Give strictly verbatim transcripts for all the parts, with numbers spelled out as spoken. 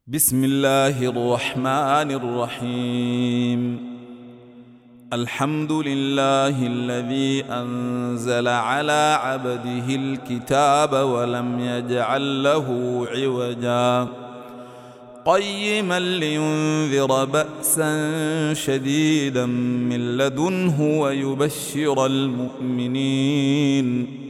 بسم الله الرحمن الرحيم. الحمد لله الذي أنزل على عبده الكتاب ولم يجعل له عوجا قيما لينذر بأسا شديدا من لدنه ويبشر المؤمنين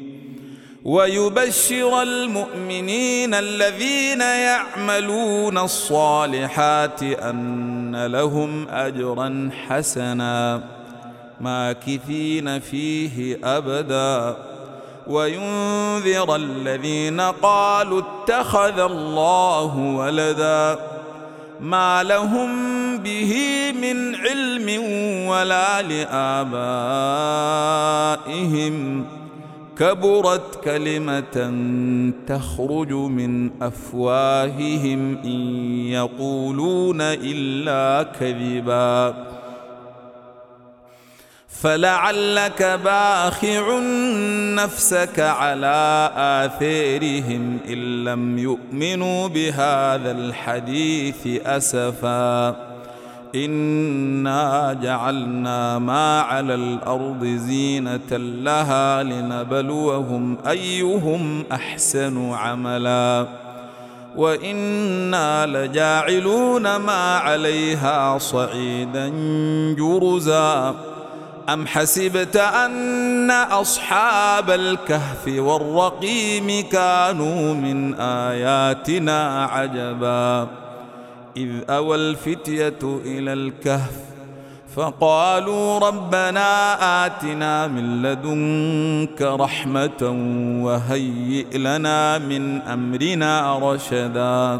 ويبشر المؤمنين الذين يعملون الصالحات أن لهم أجرا حسنا ماكثين فيه أبدا وينذر الذين قالوا اتخذ الله ولدا ما لهم به من علم ولا لآبائهم كبرت كلمة تخرج من أفواههم إن يقولون إلا كذبا فلعلك باخع نفسك على آثارهم إن لم يؤمنوا بهذا الحديث أسفا إنا جعلنا ما على الأرض زينة لها لنبلوهم أيهم أحسن عملا وإنا لجاعلون ما عليها صعيدا جرزا أم حسبت أن أصحاب الكهف والرقيم كانوا من آياتنا عجبا إذ أوى الفتية إلى الكهف فقالوا ربنا آتنا من لدنك رحمة وهيئ لنا من أمرنا رشدا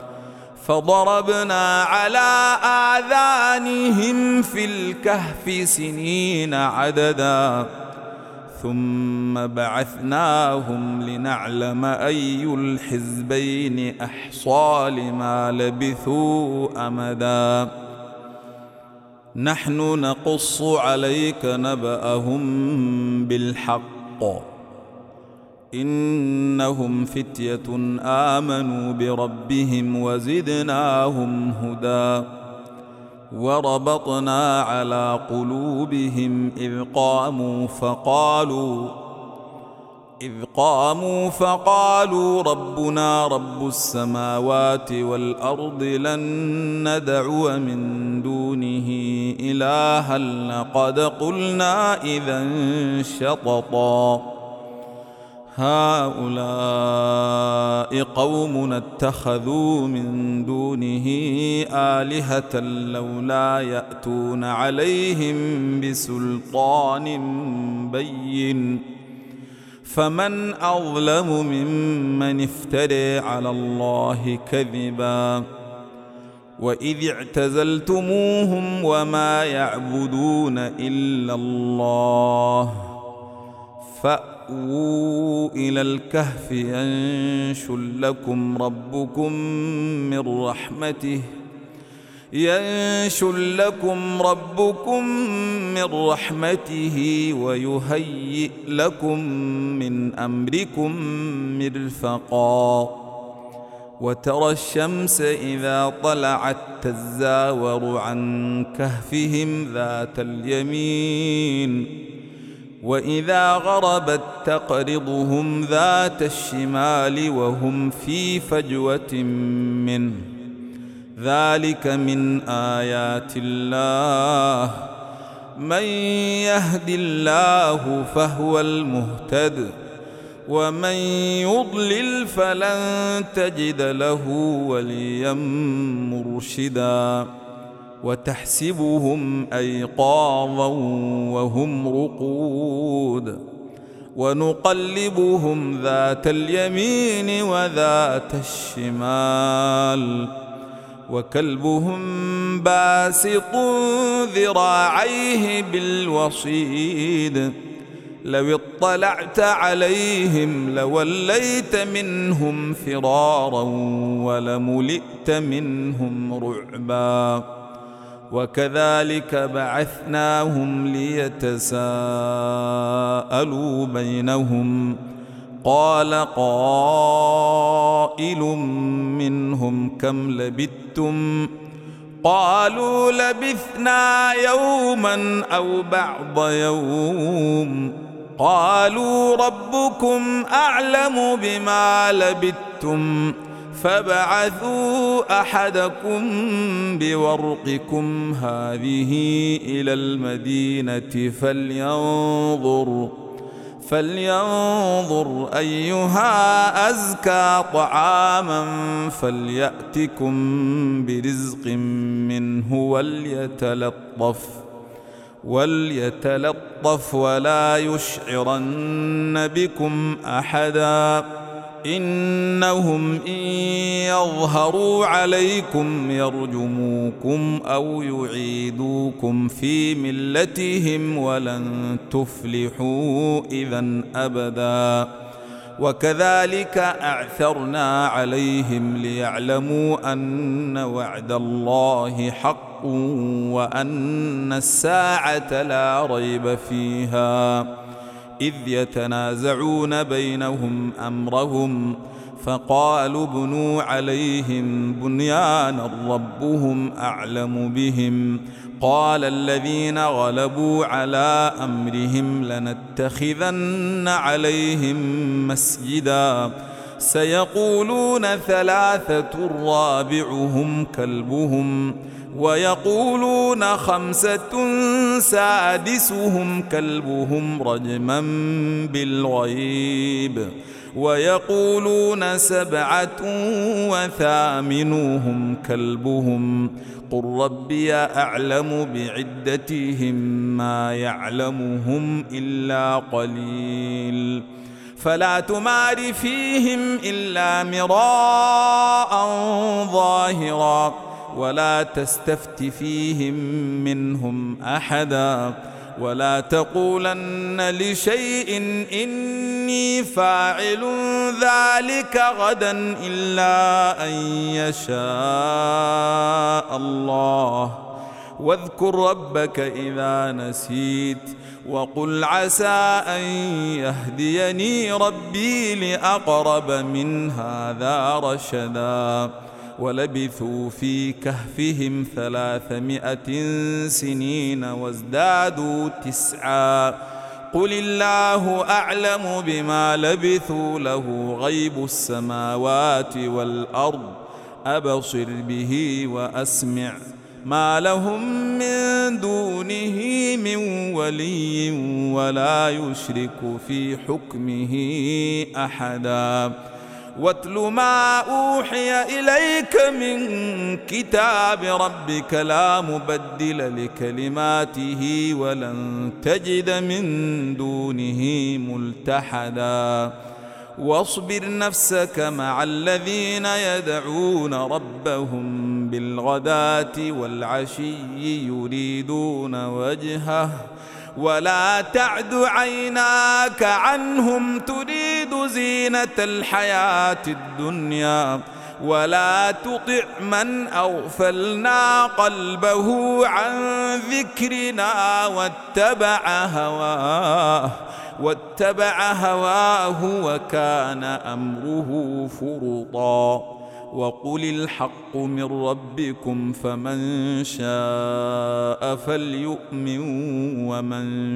فضربنا على آذانهم في الكهف سنين عددا ثم بعثناهم لنعلم أي الحزبين أحصى لما لبثوا أمدا نحن نقص عليك نبأهم بالحق إنهم فتية آمنوا بربهم وزدناهم هدى وربطنا على قلوبهم إذ قاموا فقالوا إذ قاموا فقالوا ربنا رب السماوات والأرض لن ندعو من دونه إلها لقد قلنا إذا شططا هؤلاء قومنا اتخذوا من دونه آلهة لولا يأتون عليهم بسلطان بين فمن أظلم ممن افترى على الله كذبا وإذ اعتزلتموهم وما يعبدون إلا الله فأووا إلى الكهف ينشر لكم ربكم من رحمته ينشر لكم ربكم من رحمته ويهيئ لكم من أمركم مرفقا وترى الشمس إذا طلعت تزاور عن كهفهم ذات اليمين وإذا غربت تقرضهم ذات الشمال وهم في فجوة منه ذلك من آيات الله من يهد الله فهو المهتد ومن يضلل فلن تجد له وليا مرشدا وتحسبهم أيقاظا وهم رقود ونقلبهم ذات اليمين وذات الشمال وكلبهم باسط ذراعيه بالوصيد لو اطلعت عليهم لوليت منهم فرارا ولملئت منهم رعبا وكذلك بعثناهم ليتساءلوا بينهم قال قائل منهم كم لبثتم قالوا لبثنا يوما أو بعض يوم قالوا ربكم أعلم بما لبثتم فابعثوا أحدكم بورقكم هذه إلى المدينة فلينظر فلينظر أيها أزكى طعاما فليأتكم برزق منه وليتلطف وليتلطف ولا يشعرن بكم أحدا إنهم إن يظهروا عليكم يرجموكم أو يعيدوكم في ملتهم ولن تفلحوا إذن أبدا وكذلك أعثرنا عليهم ليعلموا أن وعد الله حق وأن الساعة لا ريب فيها إذ يتنازعون بينهم أمرهم فقالوا ابنوا عليهم بنيانا ربهم أعلم بهم قال الذين غلبوا على أمرهم لنتخذن عليهم مسجدا سيقولون ثلاثة رابعهم كلبهم ويقولون خمسة سادسهم كلبهم رجما بالغيب ويقولون سبعة وثامنهم كلبهم قل ربي أعلم بعدتهم ما يعلمهم إلا قليل فلا تمار فيهم إلا مراء ظاهرا ولا تستفت فيهم منهم أحدا ولا تقولن لشيء إني فاعل ذلك غدا إلا أن يشاء الله واذكر ربك إذا نسيت وقل عسى أن يهديني ربي لأقرب من هذا رشدا ولبثوا في كهفهم ثلاثمائة سنين وازدادوا تسعا قل الله أعلم بما لبثوا له غيب السماوات والأرض أبصر به وأسمع ما لهم من دونه من ولي ولا يشرك في حكمه أحدا واتل ما أوحي إليك من كتاب ربك لا مبدل لكلماته ولن تجد من دونه ملتحدا واصبر نفسك مع الذين يدعون ربهم بالغداة والعشي يريدون وجهه ولا تعد عيناك عنهم تريد زينة الحياة الدنيا ولا تطع من أغفلنا قلبه عن ذكرنا واتبع هواه واتبع هواه وكان أمره فرطا وقل الحق من ربكم فمن شاء فليؤمن ومن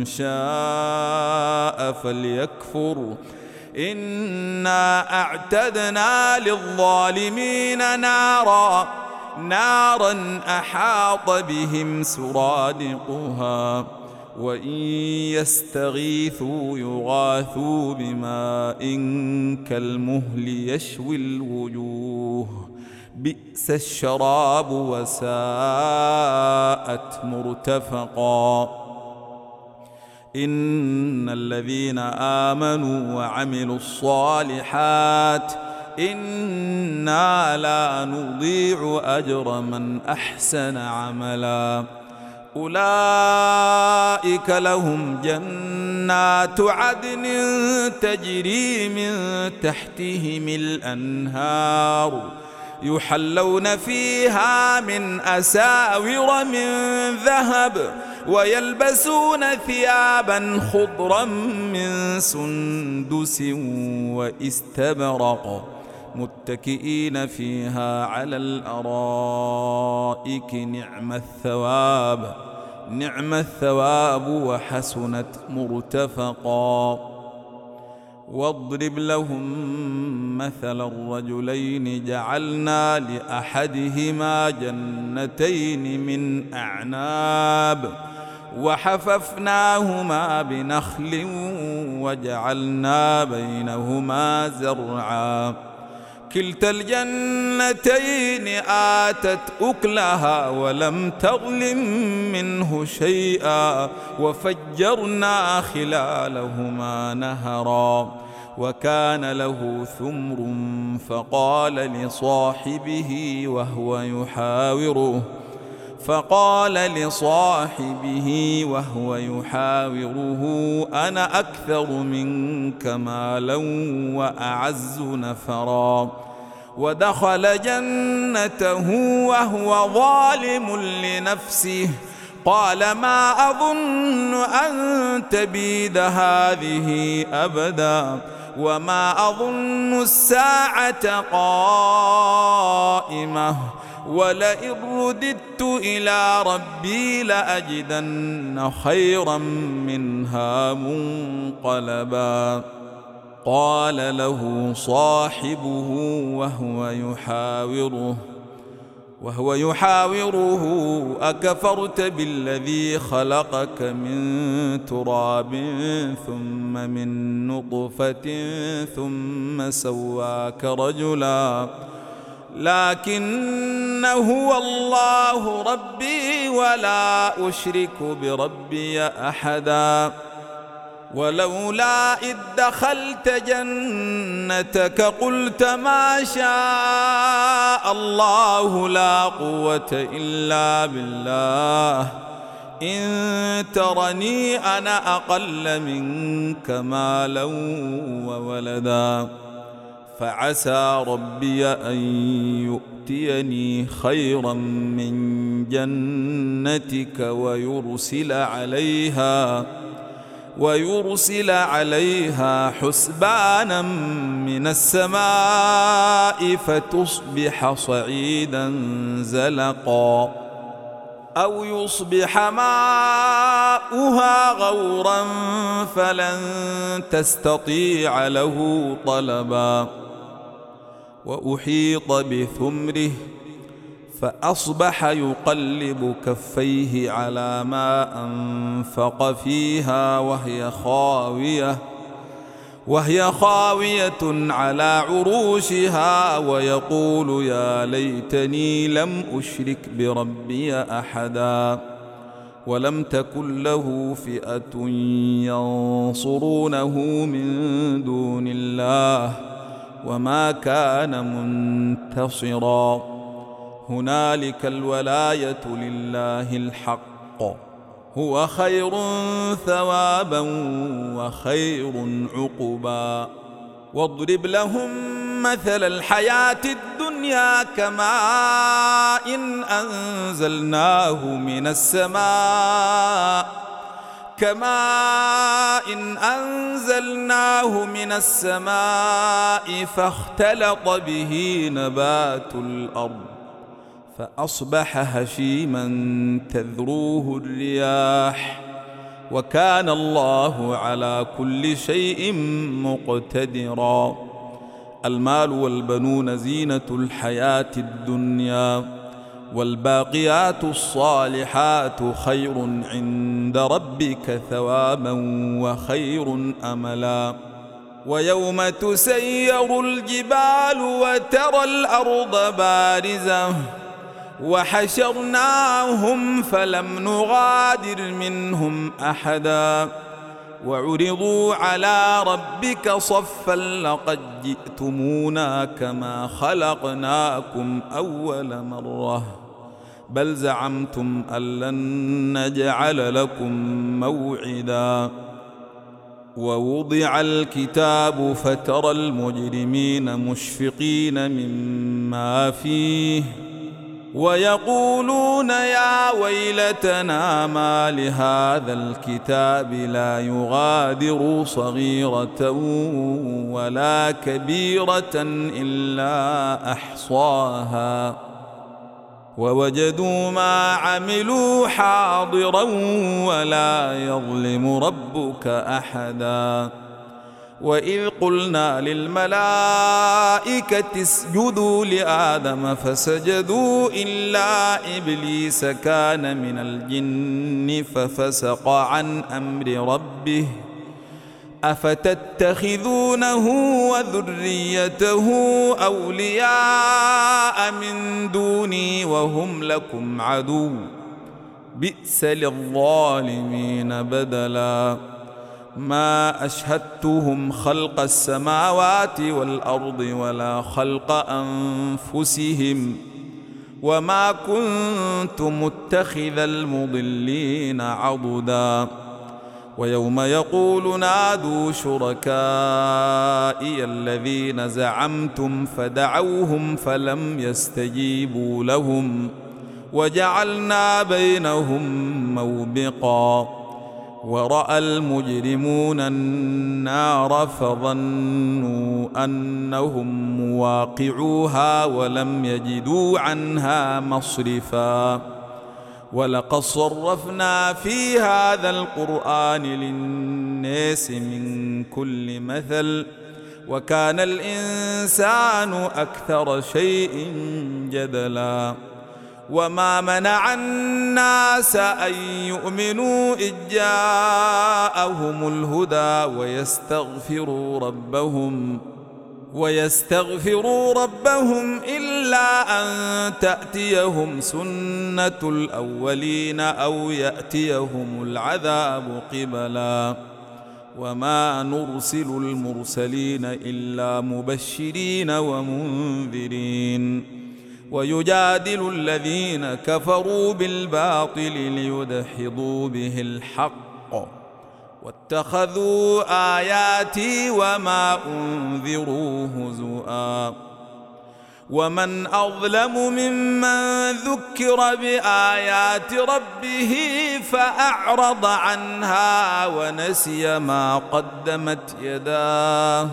شاء فليكفر إنا أعتدنا للظالمين نارا نارا أحاط بهم سرادقها وإن يستغيثوا يغاثوا بماء كالمهل يشوي الوجوه بئس الشراب وساءت مرتفقا إن الذين آمنوا وعملوا الصالحات إنا لا نضيع أجر من أحسن عملا أولئك لهم جنات عدن تجري من تحتهم الأنهار يحلون فيها من أساور من ذهب ويلبسون ثيابا خضرا من سندس واستبرق متكئين فيها على الأرائك نعم الثواب نعم الثواب وحسنت مرتفقا. واضرب لهم مثل الرجلين جعلنا لأحدهما جنتين من أعناب وحففناهما بنخل وجعلنا بينهما زرعا كلتا الجنتين آتت أكلها ولم تظلم منه شيئا وفجرنا خلالهما نهرا وكان له ثمر فقال لصاحبه وهو يحاوره فقال لصاحبه وهو يحاوره أنا أكثر منك مالا وأعز نفرا ودخل جنته وهو ظالم لنفسه قال ما أظن أن تبيد هذه أبدا وما أظن الساعة قائمة ولئن رددت إلى ربي لأجدن خيرا منها منقلبا. قال له صاحبه وهو يحاوره وهو يحاوره أكفرت بالذي خلقك من تراب ثم من نطفة ثم سواك رجلا لكن هو الله ربي ولا أشرك بربي أحدا ولولا إذ دخلت جنتك قلت ما شاء الله لا قوة إلا بالله إن ترني أنا أقل منك مالا وولدا فعسى ربي أن يؤتيني خيرا من جنتك ويرسل عليها ويرسل عليها حسبانا من السماء فتصبح صعيدا زلقا أو يصبح ماؤها غورا فلن تستطيع له طلبا وأحيط بثمره فأصبح يقلب كفيه على ما أنفق فيها وهي خاوية وهي خاوية على عروشها ويقول يا ليتني لم أشرك بربي أحدا ولم تكن له فئة ينصرونه من دون الله وما كان منتصرا هنالك الولاية لله الحق هو خير ثوابا وخير عقبا. واضرب لهم مثل الحياة الدنيا كماء إن أنزلناه من السماء كماء إن أنزلناه من السماء فاختلط به نبات الأرض فأصبح هشيما تذروه الرياح وكان الله على كل شيء مقتدرا. المال والبنون زينة الحياة الدنيا والباقيات الصالحات خير عند ربك ثوابا وخير أملا. ويوم تسير الجبال وترى الأرض بارزة وحشرناهم فلم نغادر منهم أحدا وعرضوا على ربك صفا لقد جئتمونا كما خلقناكم أول مرة بل زعمتم أن لن نجعل لكم موعدا. ووضع الكتاب فترى المجرمين مشفقين مما فيه ويقولون يا ويلتنا ما لهذا الكتاب لا يغادر صغيرة ولا كبيرة إلا أحصاها ووجدوا ما عملوا حاضرا ولا يظلم ربك أحدا. وإذ قلنا للملائكة اسجدوا لآدم فسجدوا إلا إبليس كان من الجن ففسق عن أمر ربه أفتتخذونه وذريته أولياء من دوني وهم لكم عدو بئس للظالمين بدلا. ما أشهدتهم خلق السماوات والأرض ولا خلق أنفسهم وما كنت متخذ المضلين عضدا. ويوم يقول نادوا شركائي الذين زعمتم فدعوهم فلم يستجيبوا لهم وجعلنا بينهم موبقا. ورأى المجرمون النار فظنوا أنهم مواقعوها ولم يجدوا عنها مصرفا. ولقد صرفنا في هذا القرآن للناس من كل مثل وكان الإنسان أكثر شيء جدلا. وما منع الناس أن يؤمنوا إذ جاءهم الهدى ويستغفروا ربهم ويستغفروا ربهم إلا أن تأتيهم سنة الأولين أو يأتيهم العذاب قبلا. وما نرسل المرسلين إلا مبشرين ومنذرين ويجادل الذين كفروا بالباطل ليدحضوا به الحق واتخذوا آياتي وما أنذروا هزؤا. ومن أظلم ممن ذكر بآيات ربه فأعرض عنها ونسي ما قدمت يداه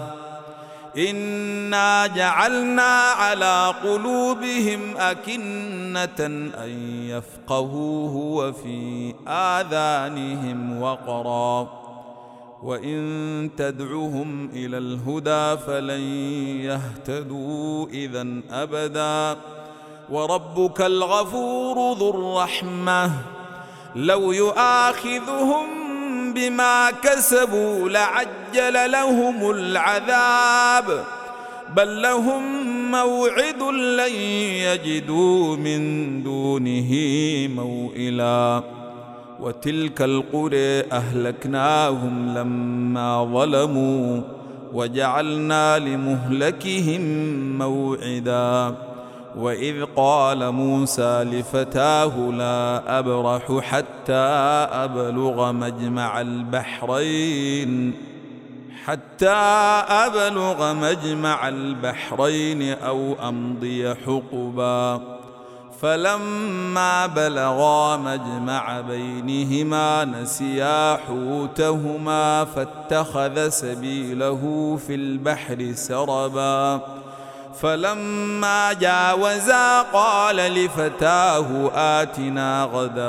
إنا جعلنا على قلوبهم أكنة أن يفقهوه وفي آذانهم وقرا وإن تدعهم إلى الهدى فلن يهتدوا إذن أبدا. وربك الغفور ذو الرحمة لو يؤاخذهم بما كسبوا لعجل لهم العذاب بل لهم موعد لن يجدوا من دونه موئلا. وتلك القرى أهلكناهم لما ظلموا وجعلنا لمهلكهم موعدا. وإذ قال موسى لفتاه لا أبرح حتى أبلغ مجمع البحرين حتى أبلغ مجمع البحرين أو أمضي حقبا. فلما بلغا مجمع بينهما نسيا حوتهما فاتخذ سبيله في البحر سربا. فلما جاوزا قال لفتاه آتنا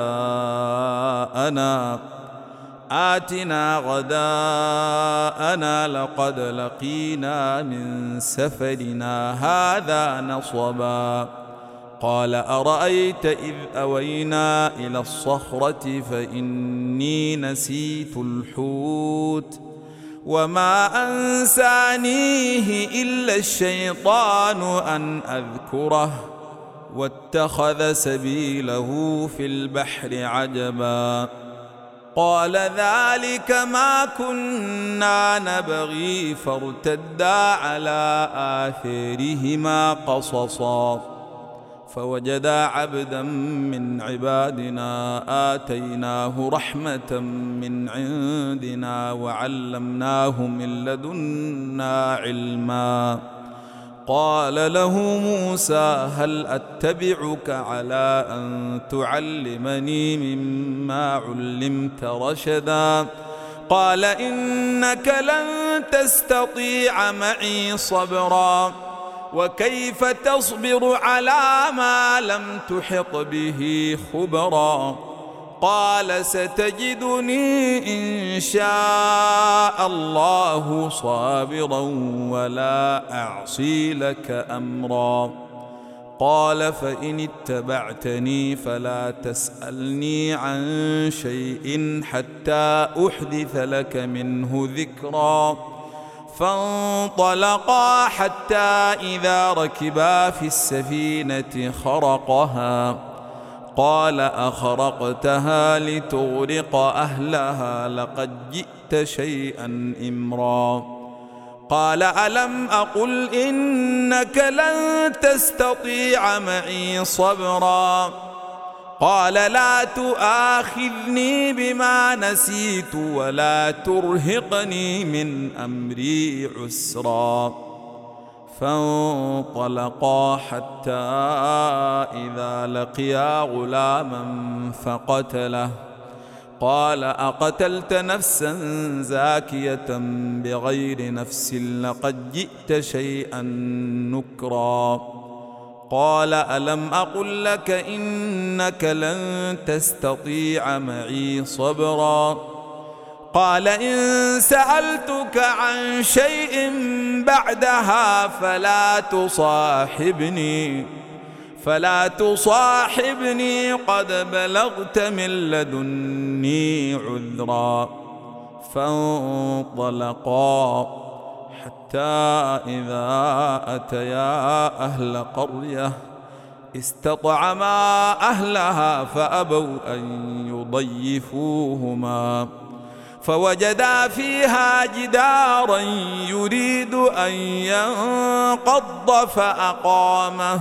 غداءنا آتنا غداءنا لقد لقينا من سفرنا هذا نصبا. قال أرأيت إذ أوينا إلى الصخرة فإني نسيت الحوت وما أنسانيه إلا الشيطان أن أذكره واتخذ سبيله في البحر عجبا. قال ذلك ما كنا نبغي فارتدا على آثارهما قصصا. فوجدا عبدا من عبادنا آتيناه رحمة من عندنا وعلمناه من لدنا علما. قال له موسى هل أتبعك على أن تعلمني مما علمت رشدا؟ قال إنك لن تستطيع معي صبرا وكيف تصبر على ما لم تحط به خبرا؟ قال ستجدني إن شاء الله صابرا ولا أعصي لك أمرا. قال فإن اتبعتني فلا تسألني عن شيء حتى أحدث لك منه ذكرا. فانطلقا حتى إذا ركبا في السفينة خرقها قال أخرقتها لتغرق أهلها لقد جئت شيئا إمرا. قال ألم أقل إنك لن تستطيع معي صبرا؟ قال لا تؤاخذني بما نسيت ولا ترهقني من أمري عسرا. فانطلقا حتى إذا لقيا غلاما فقتله. قال أقتلت نفسا زاكية بغير نفس لقد جئت شيئا نكرا. قال ألم أقل لك إنك لن تستطيع معي صبرا؟ قال إن سألتك عن شيء بعدها فلا تصاحبني فلا تصاحبني قد بلغت من لدني عذرا. فانطلقا حتى إذا أتيا أهل قرية استطعما أهلها فأبوا أن يضيفوهما فوجدا فيها جدارا يريد أن ينقض فأقامه.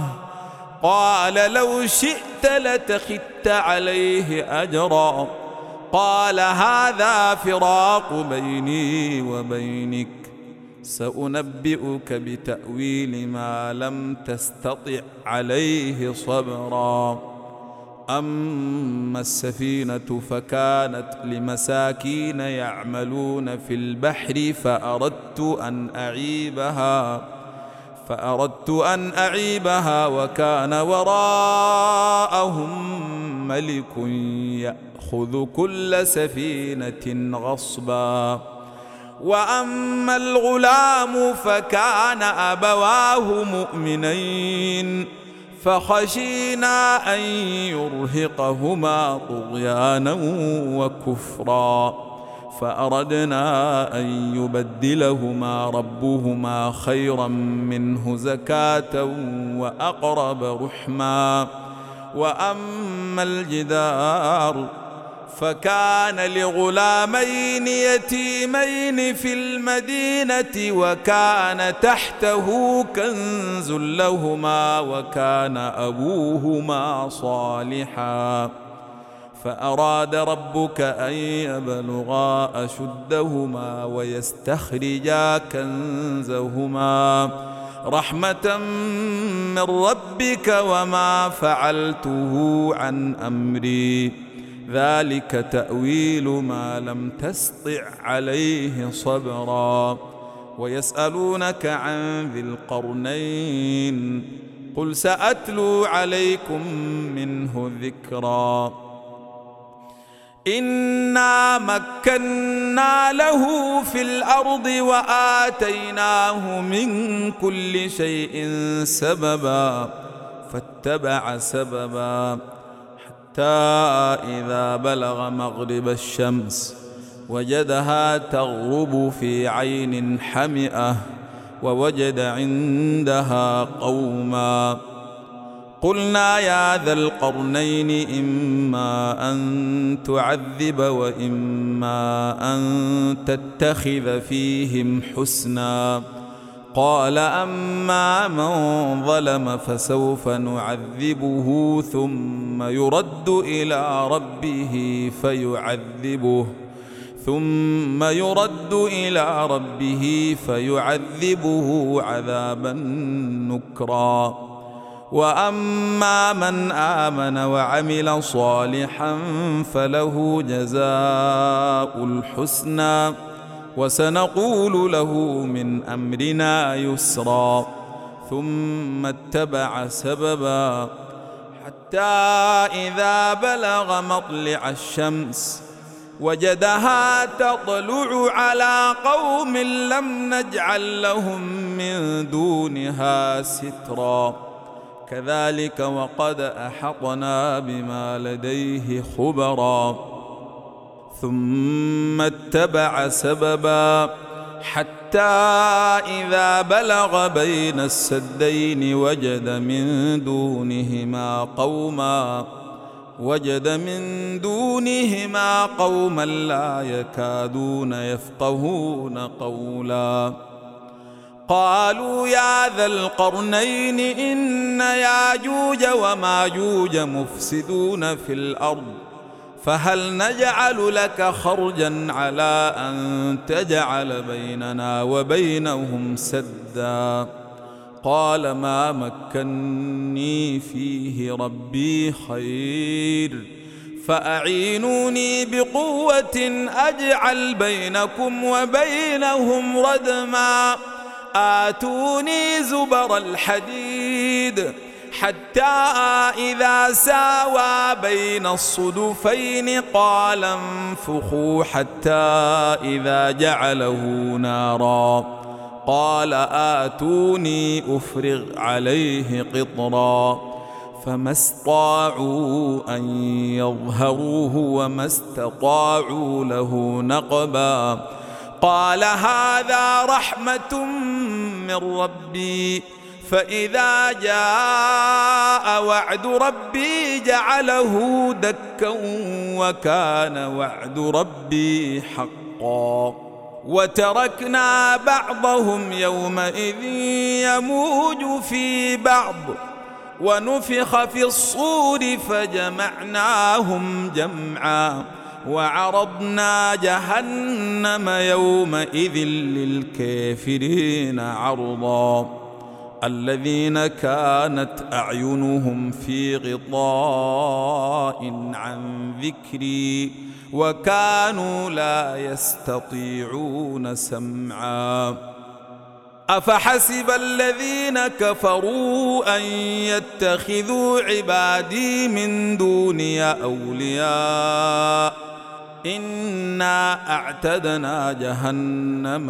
قال لو شئت لاتخذت عليه أجرا. قال هذا فراق بيني وبينك سأنبئك بتأويل ما لم تستطع عليه صبرا. أما السفينة فكانت لمساكين يعملون في البحر فأردت أن أعيبها فأردت أن أعيبها وكان وراءهم ملك يأخذ كل سفينة غصبا. وأما الغلام فكان أبواه مؤمنين فخشينا أن يرهقهما طغيانا وكفرا فأردنا أن يبدلهما ربهما خيرا منه زكاة وأقرب رحما. وأما الجدار فكان لغلامين يتيمين في المدينة وكان تحته كنز لهما وكان أبوهما صالحا فأراد ربك أن يبلغا أشدهما ويستخرجا كنزهما رحمة من ربك وما فعلته عن أمري ذلك تأويل ما لم تسطع عليه صبرا. ويسألونك عن ذي القرنين قل سأتلو عليكم منه ذكرا. إنا مكنا له في الأرض وآتيناه من كل شيء سببا فاتبع سببا حتى إذا بلغ مغرب الشمس وجدها تغرب في عين حمئة ووجد عندها قوما. قلنا يا ذا القرنين إما أن تعذب وإما أن تتخذ فيهم حسنا قال أما من ظلم فسوف نعذبه ثم يرد إلى ربه فيعذبه ثم يرد إلى ربه فيعذبه عذابا نكرا وأما من آمن وعمل صالحا فله جزاء الحسنى وسنقول له من أمرنا يسرا ثم اتبع سببا حتى إذا بلغ مطلع الشمس وجدها تطلع على قوم لم نجعل لهم من دونها سترا كذلك وقد أحطنا بما لديه خبرا ثم اتبع سببا حتى إذا بلغ بين السدين وجد من دونهما قوما وجد من دونهما قوما لا يكادون يفقهون قولا قالوا يا ذا القرنين إن ياجوج وماجوج مفسدون في الأرض فهل نجعل لك خرجا على أن تجعل بيننا وبينهم سدا قال ما مكني فيه ربي خير فأعينوني بقوة أجعل بينكم وبينهم ردما آتوني زبر الحديد حتى إذا ساوى بين الصدفين قال انفخوا حتى إذا جعله نارا قال آتوني أفرغ عليه قطرا فما استطاعوا أن يظهروه وما استطاعوا له نقبا قال هذا رحمة من ربي فإذا جاء وعد ربي جعله دكا وكان وعد ربي حقا وتركنا بعضهم يومئذ يموج في بعض ونفخ في الصور فجمعناهم جمعا وعرضنا جهنم يومئذ للكافرين عرضا الذين كانت أعينهم في غطاء عن ذكري وكانوا لا يستطيعون سمعا أفحسب الذين كفروا أن يتخذوا عبادي من دوني أولياء إنا أعتدنا جهنم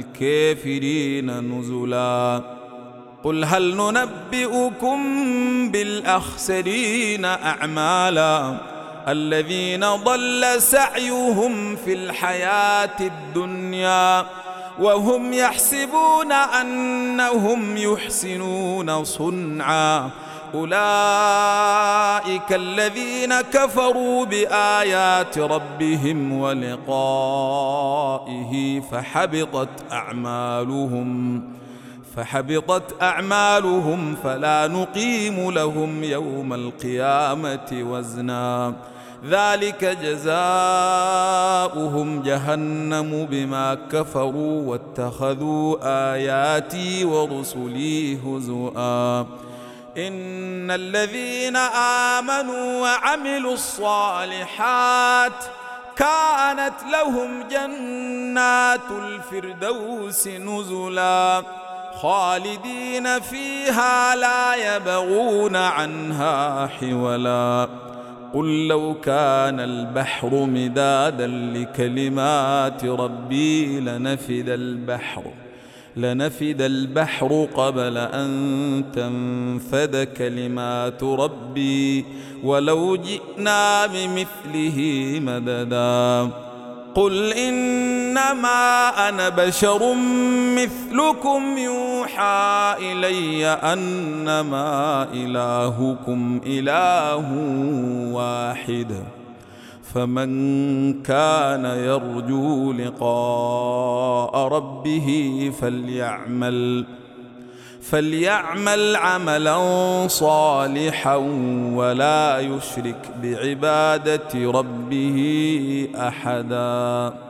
للكافرين نزلا قل هل ننبئكم بالأخسرين أعمالا الذين ضل سعيهم في الحياة الدنيا وهم يحسبون أنهم يحسنون صنعا أولئك الذين كفروا بآيات ربهم ولقائه فحبطت أعمالهم فحبطت أعمالهم فلا نقيم لهم يوم القيامة وزنا ذلك جزاؤهم جهنم بما كفروا واتخذوا آياتي ورسلي هزؤا إن الذين آمنوا وعملوا الصالحات كانت لهم جنات الفردوس نزلا خالدين فيها لا يبغون عنها حولا قل لو كان البحر مدادا لكلمات ربي لنفد البحر لنفد البحر قبل أن تنفد كلمات ربي ولو جئنا بمثله مددا قل إنما أنا بشر مثلكم يوحى إلي أنما إلهكم إله واحد فمن كان يرجو لقاء ربه فليعمل فليعمل عملا صالحا ولا يشرك بعبادة ربه أحدا.